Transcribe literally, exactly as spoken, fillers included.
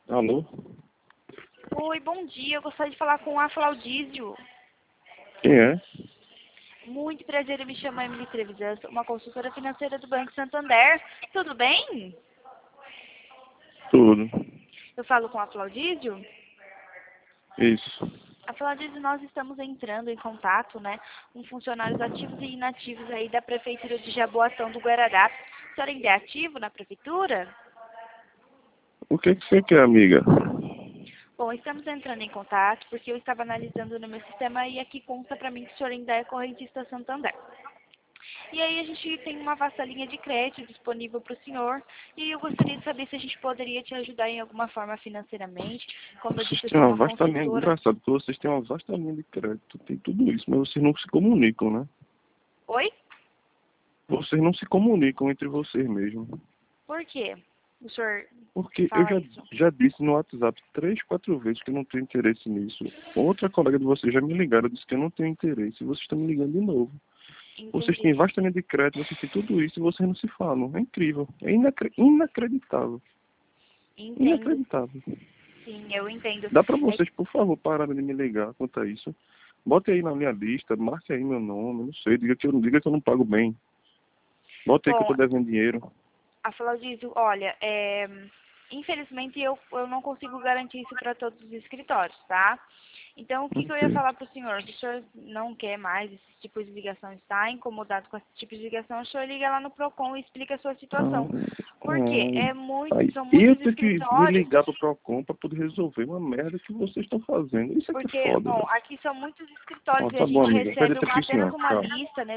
Alô? Oi, bom dia. Eu gostaria de falar com a Flaudísio. Quem é? Muito prazer, eu me chamo Emily Trevisan, sou uma consultora financeira do Banco Santander. Tudo bem? Tudo. Eu falo com a Flaudísio? Isso. A Flaudísio, nós estamos entrando em contato, né, com funcionários ativos e inativos aí da Prefeitura de Jaboatão do Guararapes. A senhora ainda é ativo na Prefeitura? O que, que você quer, amiga? Bom, estamos entrando em contato porque eu estava analisando no meu sistema e aqui consta para mim que o senhor ainda é correntista Santander. E aí a gente tem uma vasta linha de crédito disponível para o senhor e eu gostaria de saber se a gente poderia te ajudar em alguma forma financeiramente. Como eu Vocês disse, eu têm sou uma uma vasta linha, consultora. engraçado que vocês têm uma vasta linha de crédito, tem tudo isso, mas vocês não se comunicam, né? Oi? Vocês não se comunicam entre vocês mesmos. Por quê? O senhor Porque eu fala já, isso? já disse no WhatsApp três, quatro vezes que eu não tenho interesse nisso. Outra colega de vocês já me ligaram, disse que eu não tenho interesse, e vocês estão me ligando de novo. Vocês têm Entendi. vasta linha de crédito, vocês têm tudo isso e vocês não se falam. É incrível. É inacre- inacreditável. Entendo. Inacreditável. Sim, eu entendo. Dá pra É, vocês, por favor, pararem de me ligar quanto a isso. Bote aí na minha lista, marque aí meu nome, não sei, diga que eu, diga que eu não pago bem. Bote aí que eu bom, tô devendo dinheiro. a Flaudísio, olha, é, infelizmente eu, eu não consigo garantir isso para todos os escritórios, tá? Então, o que, que eu ia Ok. falar para o senhor? Se o senhor não quer mais esse tipo de ligação, está incomodado com esse tipo de ligação, o senhor liga lá no PROCON e explica a sua situação. Ah, Por quê? É ah, muito, aí são eu muitos tenho que me escritórios. ligar pro Procon pra poder resolver uma merda que vocês estão fazendo. Isso aqui é Porque, foda, bom, velho. aqui são muitos escritórios Ó, e a tá bom, gente amiga. Pede recebe até uma, aqui, apenas senhor. uma Tchau. lista, né,